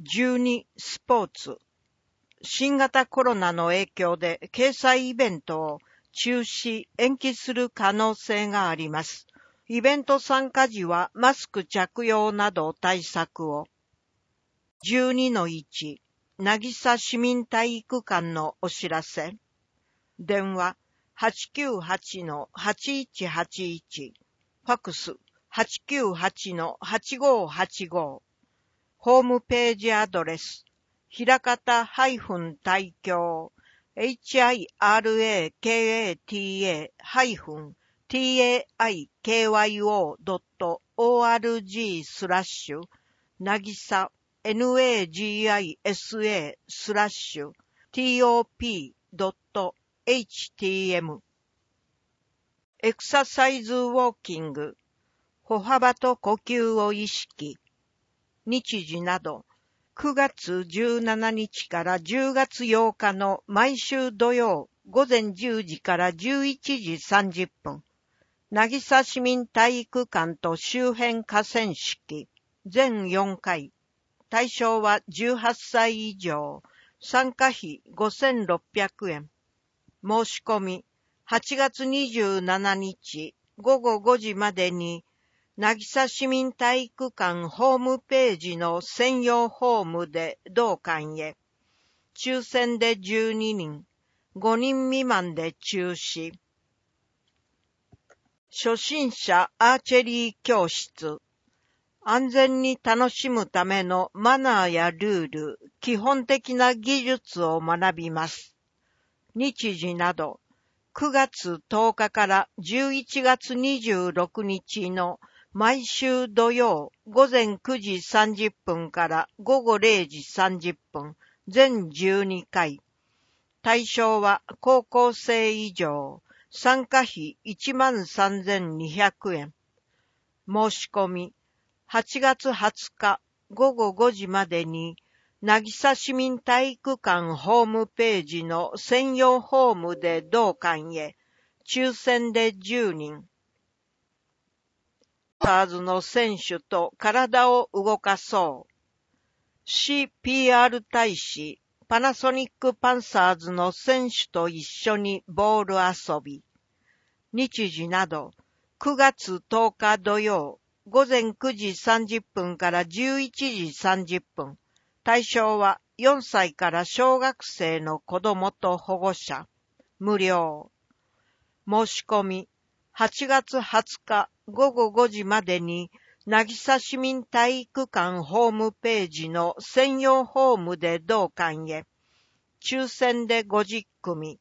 12スポーツ。新型コロナの影響で掲載イベントを中止・延期する可能性があります。イベント参加時はマスク着用など対策を。12-1、渚市民体育館のお知らせ。電話 898-8181、ファクス 898-8585、ホームページアドレス、ひらかた大京 hirakata-taikyo.org/ なぎさ nagisa/top.htm エクササイズウォーキング、歩幅と呼吸を意識。日時など、9月17日から10月8日の毎週土曜午前10時から11時30分、渚市民体育館と周辺河川敷、全4回、対象は18歳以上、参加費5600円。申し込み、8月27日午後5時までに、渚市民体育館ホームページの専用フォームで同館へ。抽選で12人、5人未満で中止。初心者アーチェリー教室。安全に楽しむためのマナーやルール、基本的な技術を学びます。日時など、9月10日から11月26日の毎週土曜午前9時30分から午後0時30分、全12回。対象は高校生以上、参加費13,200円。申し込み、8月20日午後5時までに、渚市民体育館ホームページの専用フォームで同館へ、抽選で10人。パンサーズの選手と体を動かそう。CPR 大使、パナソニックパンサーズの選手と一緒にボール遊び。日時など、9月10日土曜、午前9時30分から11時30分。対象は4歳から小学生の子供と保護者。無料。申し込み、8月20日午後5時までに、渚市民体育館ホームページの専用フォームで同館へ。抽選で50組。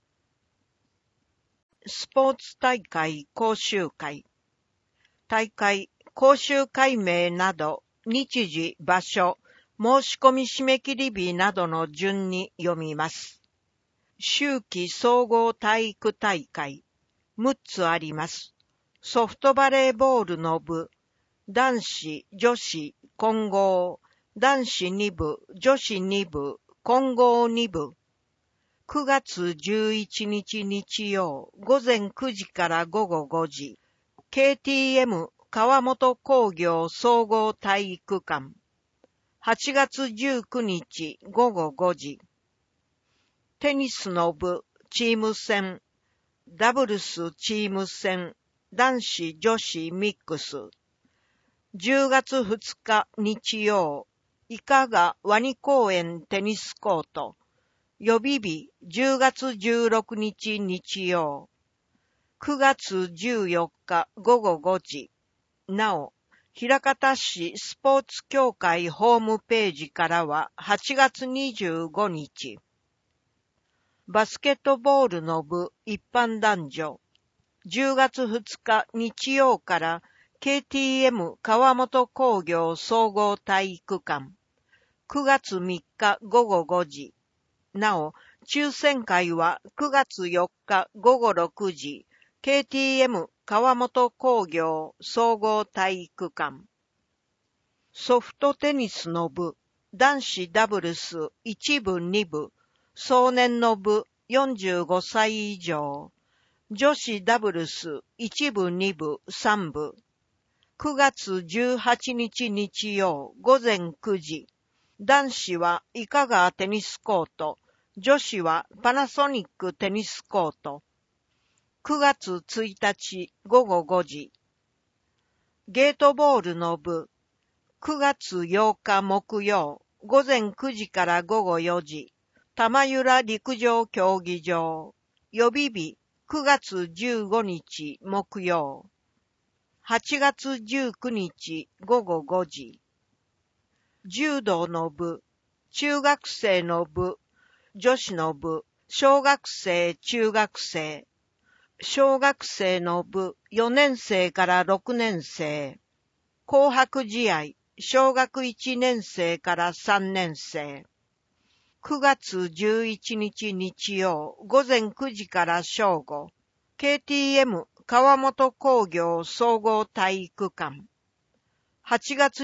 スポーツ大会講習会。大会、講習会名など、日時、場所、申し込み締め切り日などの順に読みます。秋季総合体育大会、6つあります。ソフトバレーボールの部、男子、女子、混合、男子2部、女子2部、混合2部。9月11日日曜、午前9時から午後5時、KTM 川本工業総合体育館。8月19日午後5時。テニスの部、チーム戦、ダブルスチーム戦、男子女子ミックス。10月2日日曜、伊香賀ワニ公園テニスコート。予備日10月16日日曜。9月14日午後5時。なお、枚方市スポーツ協会ホームページからは8月25日。バスケットボールの部一般男女。10月2日日曜から KTM 川本工業総合体育館。9月3日午後5時。なお、抽選会は9月4日午後6時。KTM 川本工業総合体育館。ソフトテニスの部、男子ダブルス1部2部、壮年の部45歳以上、女子ダブルス1部2部3部。9月18日日曜午前9時。 男子は伊香川テニスコート、女子はパナソニックテニスコート。9月1日午後5時。ゲートボールの部、9月8日木曜、午前9時から午後4時。玉浦陸上競技場。予備日、9月15日木曜。8月19日午後5時。柔道の部、中学生の部、女子の部、小学生中学生。小学生の部4年生から6年生。紅白試合、小学1年生から3年生。9月11日日曜、午前9時から正午。KTM 川本工業総合体育館。8月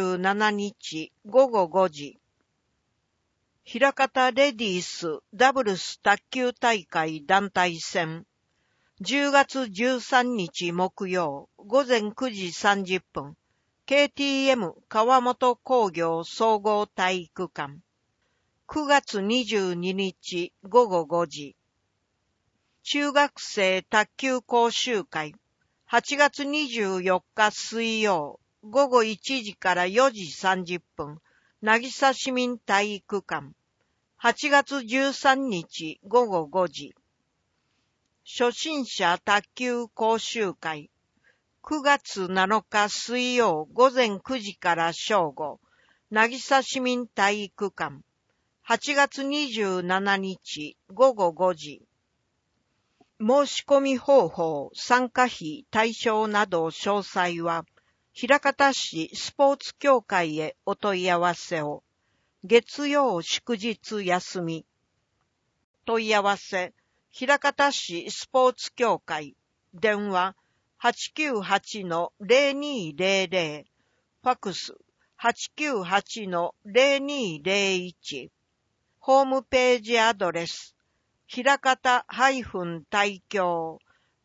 27日午後5時。枚方レディースダブルス卓球大会団体戦。10月13日木曜午前9時30分。KTM 川本工業総合体育館。9月22日午後5時。中学生卓球講習会。8月24日水曜午後1時から4時30分。渚市民体育館。8月13日午後5時。初心者卓球講習会。9月7日水曜午前9時から正午。渚市民体育館。8月27日午後5時。申し込み方法、参加費、対象など詳細は、枚方市スポーツ協会へお問い合わせを。月曜祝日休み。問い合わせ、枚方市スポーツ協会。電話、898-0200。ファクス、898-0201。ホームページアドレス、枚方大京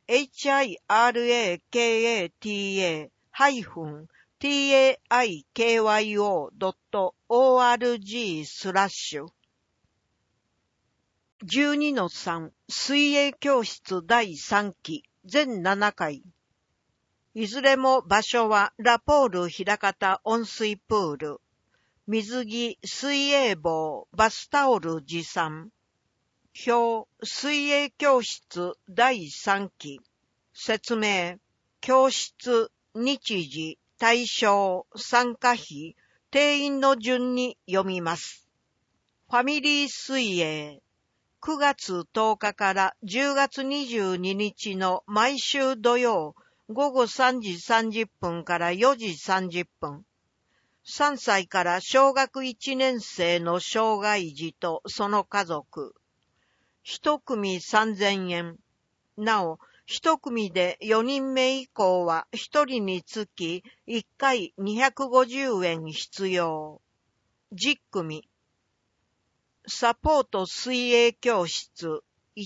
hirakata-taikyo.org/12-3 水泳教室第3期全7回。いずれも場所はラポール枚方温水プール。水着、水泳帽、バスタオル持参。表、水泳教室第3期。説明、教室、日時、対象、参加費、定員の順に読みます。ファミリー水泳。9月10日から10月22日の毎週土曜午後3時30分から4時30分。3歳から小学1年生の障害児とその家族。1組3000円。なお、1組で4人目以降は1人につき1回250円必要。10組。サポート水泳教室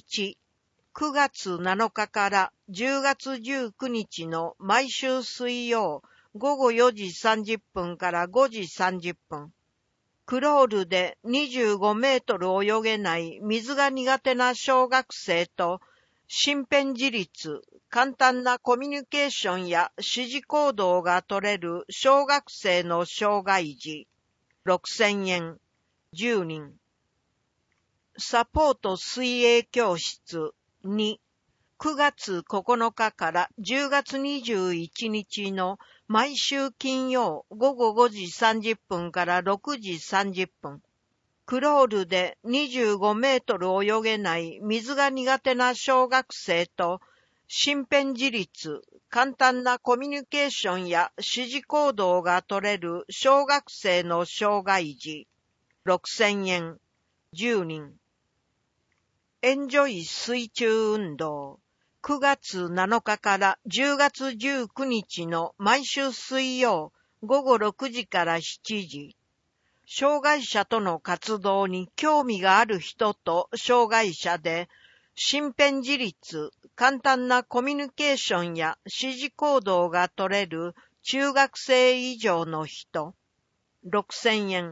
1。9月7日から10月19日の毎週水曜午後4時30分から5時30分。クロールで25メートル泳げない水が苦手な小学生と身辺自立、簡単なコミュニケーションや指示行動が取れる小学生の障害児。6000円。10人。サポート水泳教室2。9月9日から10月21日の毎週金曜午後5時30分から6時30分。クロールで25メートル泳げない水が苦手な小学生と身辺自立、簡単なコミュニケーションや指示行動が取れる小学生の障害児。6000円。10人。エンジョイ水中運動。9月7日から10月19日の毎週水曜午後6時から7時。障害者との活動に興味がある人と障害者で、身辺自立、簡単なコミュニケーションや指示行動が取れる中学生以上の人。6000円。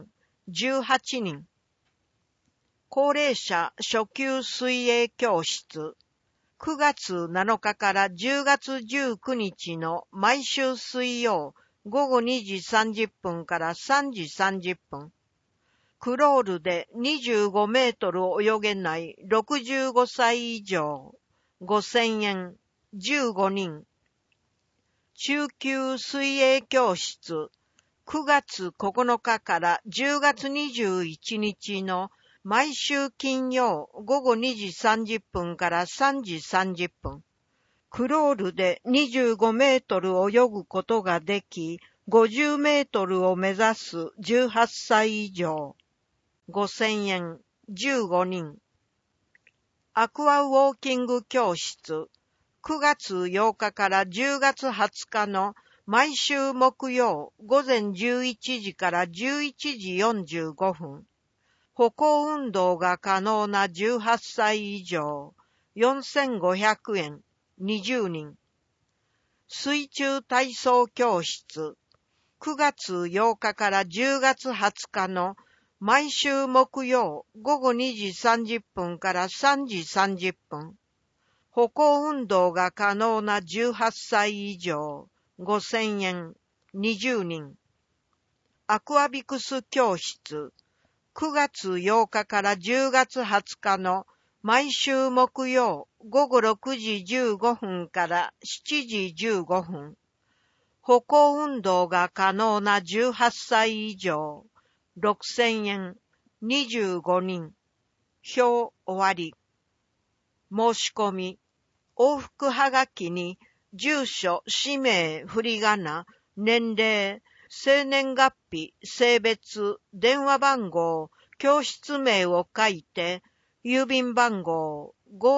18人。高齢者初級水泳教室。9月7日から10月19日の毎週水曜午後2時30分から3時30分。クロールで25メートル泳げない65歳以上。5000円。15人。中級水泳教室。9月9日から10月21日の毎週金曜午後2時30分から3時30分。クロールで25メートル泳ぐことができ、50メートルを目指す18歳以上。5000円。15人。アクアウォーキング教室。9月8日から10月20日の毎週木曜午前11時から11時45分。歩行運動が可能な18歳以上。4500円。20人。水中体操教室。9月8日から10月20日の毎週木曜午後2時30分から3時30分。歩行運動が可能な18歳以上。5000円。20人。アクアビクス教室。9月8日から10月20日の毎週木曜午後6時15分から7時15分。歩行運動が可能な18歳以上。6000円。25人。表終わり。申し込み。往復はがきに住所、氏名、振り仮名、年齢、生年月日、性別、電話番号、教室名を書いて、郵便番号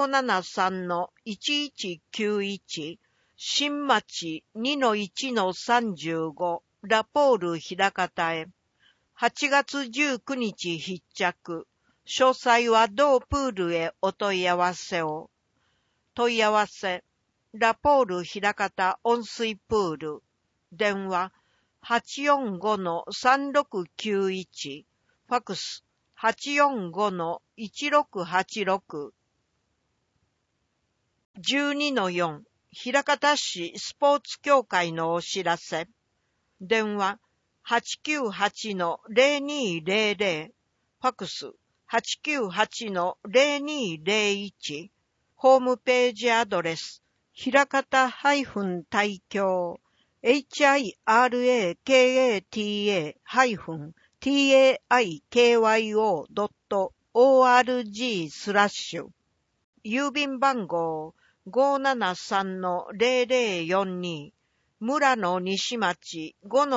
573-1191、新町 2-1-35、ラポール枚方へ。8月19日必着。詳細は同プールへお問い合わせを。問い合わせ。ラポール枚方温水プール。電話。845-3691。ファクス。845-1686。12-4。枚方市スポーツ協会のお知らせ。電話。898-0200。ファクス。898-0201。ホームページアドレス。枚方大京。hirakata-taikyo.org/ 郵便番号 573-0042 村野西町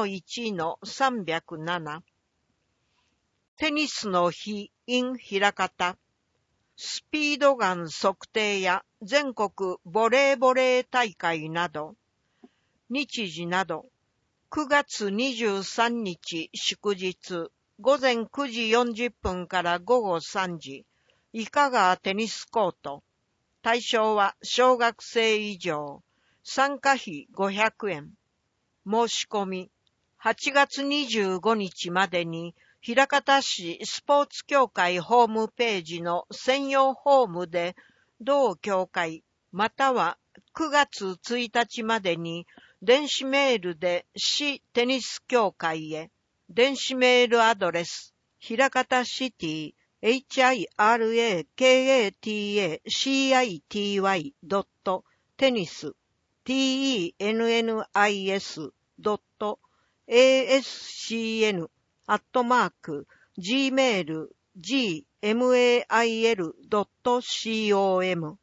5-1-307。テニスの日 in 枚方。スピードガン測定や全国ボレーボレー大会など。日時など。9月23日祝日午前9時40分から午後3時。伊香川テニスコート。対象は小学生以上。参加費500円。申し込み。8月25日までに枚方市スポーツ協会ホームページの専用フォームで同協会または9月1日までに電子メールで市テニス協会へ。電子メールアドレス。枚方シティ hirakatacity.tennis tennis.ascn@gmail.com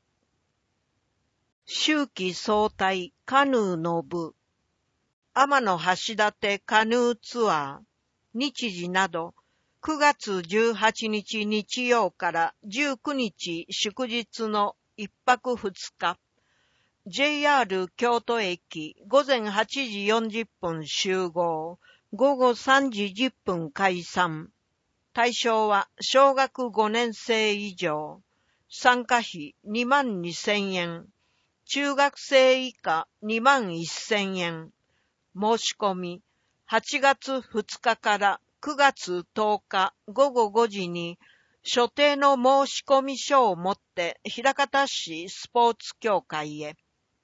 秋季総体カヌーの部。天橋立カヌーツアー。日時など。9月18日日曜から19日祝日の1泊2日。JR 京都駅午前8時40分集合。午後3時10分解散。対象は小学5年生以上。参加費22,000円。中学生以下21,000円。申し込み。8月2日から 9月10日午後5時に所定の申し込み書を持って枚方市スポーツ協会へ。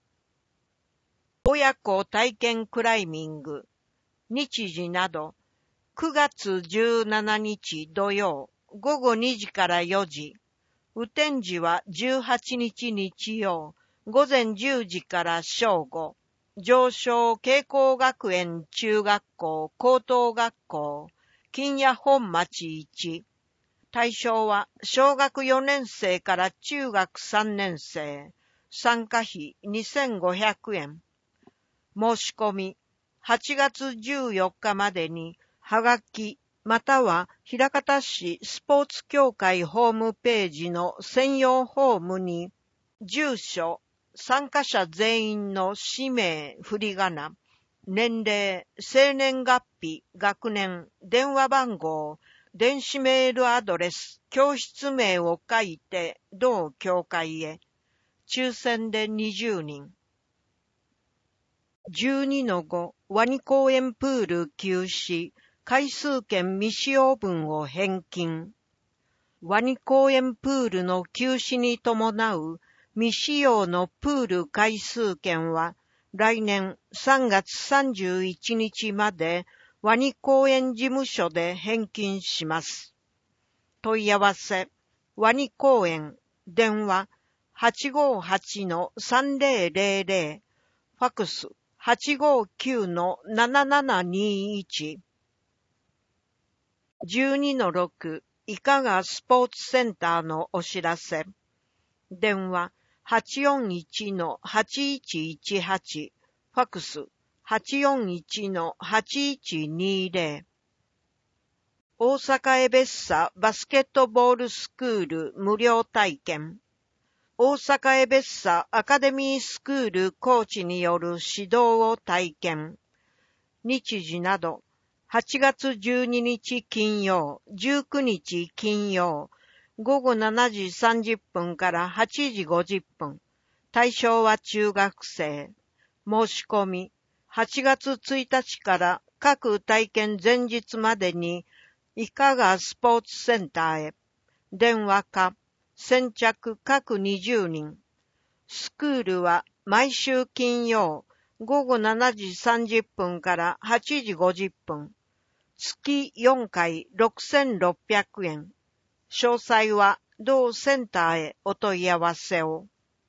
親子体験クライミング、日時など、9月17日土曜、午後2時から4時、雨天時は18日日曜、午前10時から正午、上昇慶光学園中学校高等学校、金谷本町1。対象は小学4年生から中学3年生、参加費2500円。申し込み、8月14日までに、はがき、または枚方市スポーツ協会ホームページの専用フォームに、住所、参加者全員の氏名、振り仮名、年齢、生年月日、学年、電話番号、電子メールアドレス、教室名を書いて、同協会へ。抽選で20人。12-5、ワニ公園プール休止、回数券未使用分を返金。ワニ公園プールの休止に伴う未使用のプール回数券は、来年3月31日までワニ公園事務所で返金します。問い合わせ、ワニ公園、電話 858-3000、ファクス 859-7721。12-6、いかがスポーツセンターのお知らせ。電話 841-8118、ファクス 841-8120。大阪エベッサバスケットボールスクール無料体験。大阪エベッサアカデミースクールコーチによる指導を体験。日時など、8月12日金曜、19日金曜、午後7時30分から8時50分。対象は中学生。申し込み、8月1日から各体験前日までに、いかがスポーツセンターへ。電話か、先着各20人。スクールは毎週金曜、午後7時30分から8時50分。月4回6600円。詳細は同センターへお問い合わせを。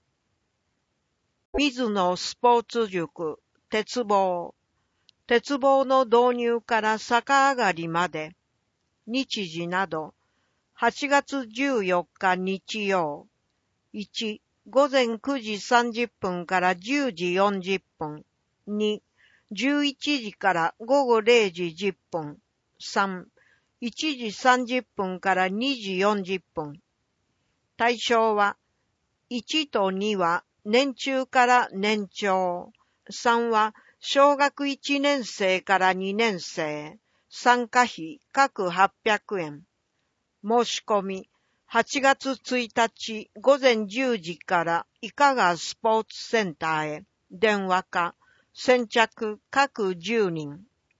水野スポーツ塾、鉄棒。鉄棒の導入から逆上がりまで。日時など、8月14日日曜。1、午前9時30分から10時40分。2、11時から午後0時10分。3、1時30分から2時40分。対象は、1と2は年中から年長。3は小学1年生から2年生。参加費各800円。申し込み、8月1日午前10時からいかがスポーツセンターへ。電話か、先着各10人。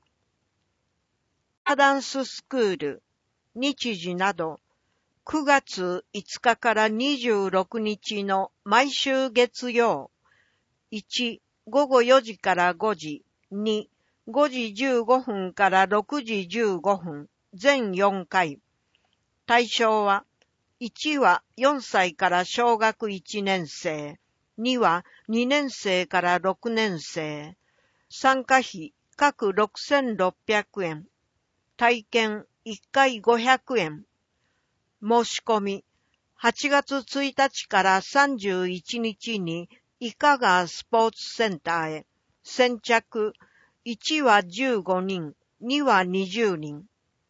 ダンススクール、日時など、9月5日から26日の毎週月曜。1、午後4時から5時。2、5時15分から6時15分。全4回。対象は、1は4歳から小学1年生。2は2年生から6年生。参加費各6600円。体験1回500円。申し込み、8月1日から31日にいかがスポーツセンターへ。先着、1は15人、2は20人。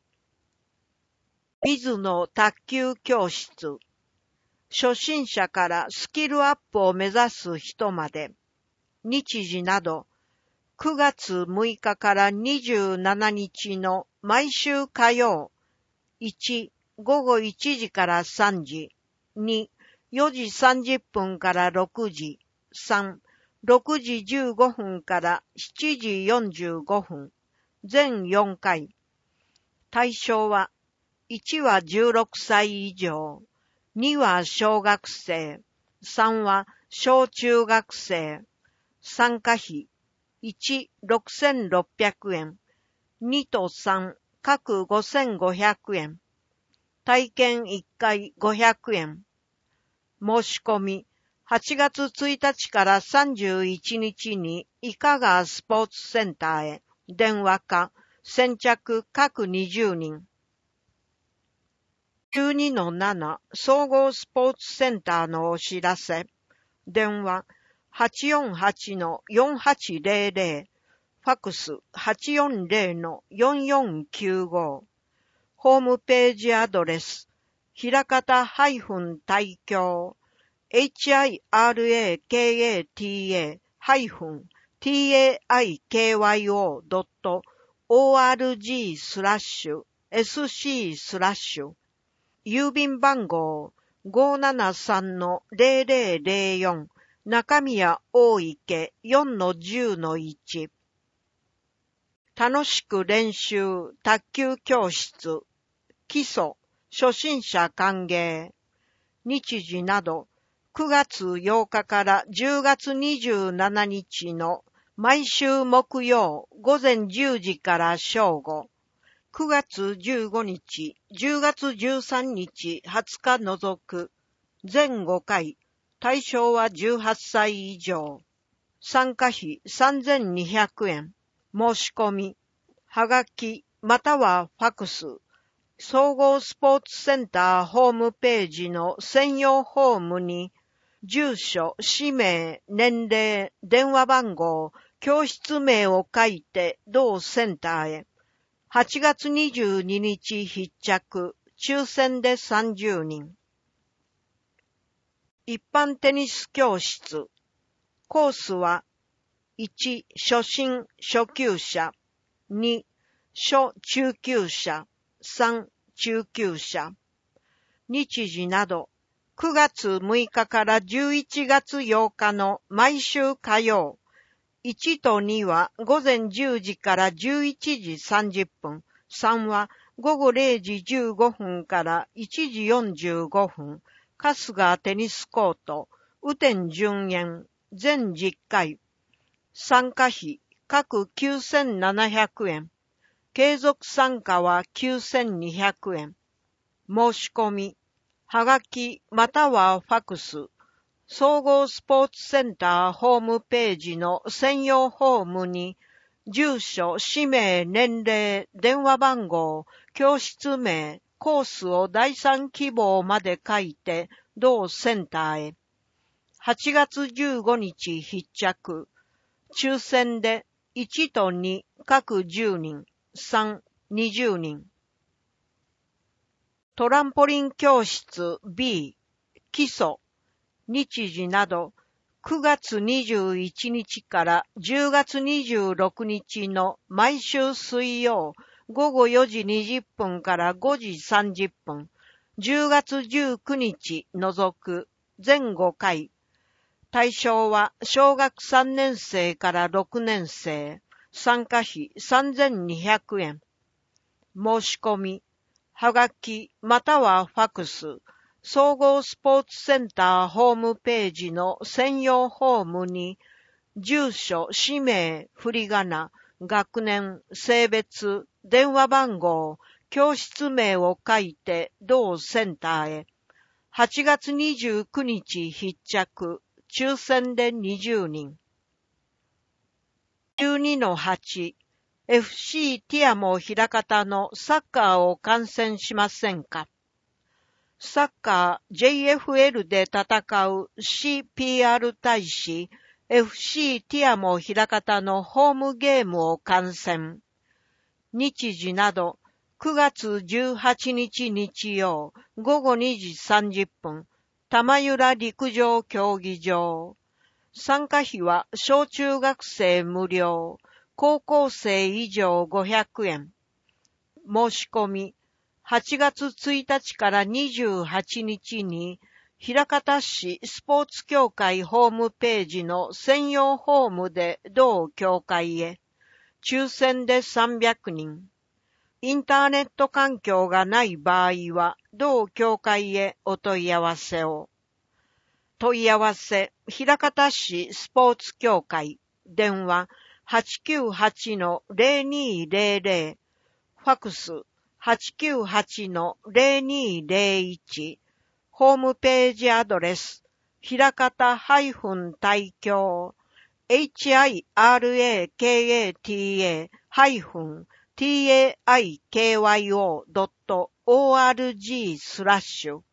水野卓球教室。初心者からスキルアップを目指す人まで。日時など、9月6日から27日の毎週火曜。1、午後1時から3時。2、4時30分から6時。3、6時15分から7時45分。全4回。 対象は、1は16歳以上、2は小学生、3は小中学生。参加費、1、6600円、2と3、各5500円。体験1回500円。申し込み、8月1日から31日に伊香川スポーツセンターへ電話か先着各20人。12-7 総合スポーツセンターのお知らせ。電話 848-4800、ファクス 840-4495。ホームページアドレス、ひらかた大京、hirakata-taikyo.org/sc/ 郵便番号 573-0004 中宮大池 4-10-1。楽しく練習卓球教室基礎初心者歓迎。日時など9月8日から10月27日の毎週木曜午前10時から正午。9月15日、10月13日、20日除く。全5回。対象は18歳以上。参加費3200円。申し込み。はがき、またはファクス。総合スポーツセンターホームページの専用フォームに、住所、氏名、年齢、電話番号、教室名を書いて同センターへ。8月22日必着、抽選で30人。一般テニス教室。コースは、1、初心・初級者。2、初中級者。3、中級者。日時など、9月6日から11月8日の毎週火曜。1と2は午前10時から11時30分。3は午後0時15分から1時45分。春日テニスコート、雨天順延、全10回。参加費、各9700円。継続参加は9200円。申し込み、はがきまたはファクス。総合スポーツセンターホームページの専用フォームに、住所、氏名、年齢、電話番号、教室名、コースを第3希望まで書いて、同センターへ。8月15日必着。抽選で1と2各10人、3、20人。トランポリン教室 B、基礎。日時など、9月21日から10月26日の毎週水曜午後4時20分から5時30分、10月19日除く全5回。対象は小学3年生から6年生、参加費3200円。申し込み、はがきまたはファクス。総合スポーツセンターホームページの専用フォームに、住所、氏名、振り仮名、学年、性別、電話番号、教室名を書いて同センターへ。8月29日必着、抽選で20人。12-8、FC ティアモ枚方のサッカーを観戦しませんか？サッカー JFL で戦う CPR 大使 FC ティアモ枚方のホームゲームを観戦。日時など9月18日日曜午後2時30分、玉浦陸上競技場。参加費は小中学生無料、高校生以上500円。申し込み、8月1日から28日に、枚方市スポーツ協会ホームページの専用ホームで同協会へ、抽選で300人。 インターネット環境がない場合は、同教会へお問い合わせを。問い合わせ、枚方市スポーツ協会、電話 898-0200、ファクス 898-0201、ホームページアドレス、枚方大京、hirakata-taikyo.org